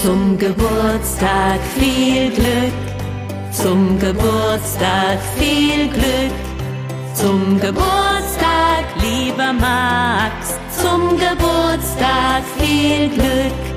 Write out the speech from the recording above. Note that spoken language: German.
Zum Geburtstag viel Glück, zum Geburtstag viel Glück, zum Geburtstag, lieber Max, zum Geburtstag viel Glück.